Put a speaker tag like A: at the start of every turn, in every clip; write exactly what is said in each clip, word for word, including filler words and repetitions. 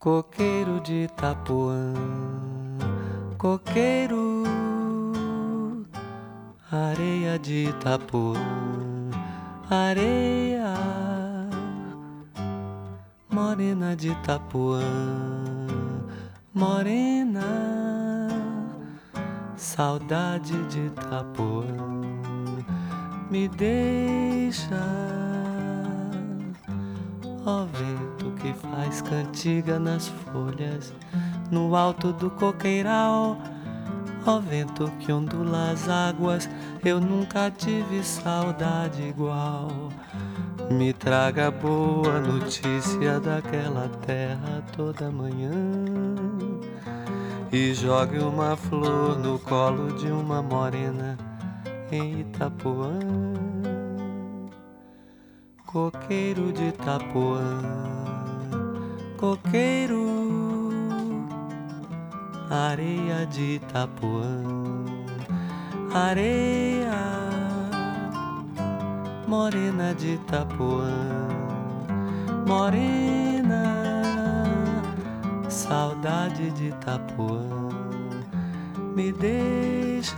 A: Coqueiro de Itapuã, coqueiro, areia de Itapuã, areia, morena de Itapuã, morena, saudade de Itapuã, me deixa. Ó vento que faz cantiga nas folhas, no alto do coqueiral. Ó vento que ondula as águas, eu nunca tive saudade igual. Me traga boa notícia daquela terra toda manhã e jogue uma flor no colo de uma morena em Itapuã. Coqueiro de Itapuã, coqueiro, areia de Itapuã, areia, morena de Itapuã, morena, saudade de Itapuã, me deixa.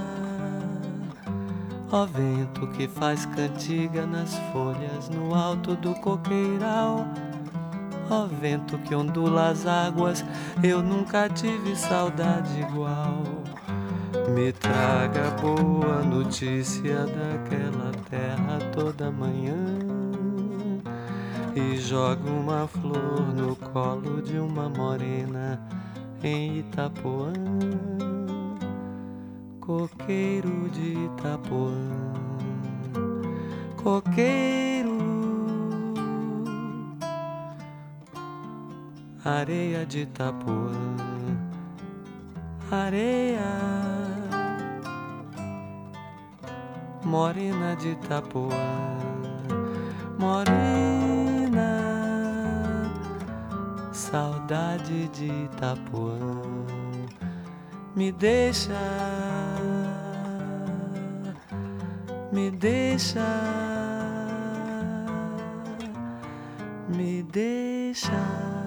A: Ó vento que faz cantiga nas folhas, no alto do coqueiral. Ó vento que ondula as águas, eu nunca tive saudade igual. Me traga boa notícia daquela terra toda manhã e joga uma flor no colo de uma morena em Itapuã. Coqueiro de Itapuã, coqueiro, areia de Itapuã, areia, morena de Itapuã, morena, saudade de Itapuã, me deixa, me deixa, me deixa.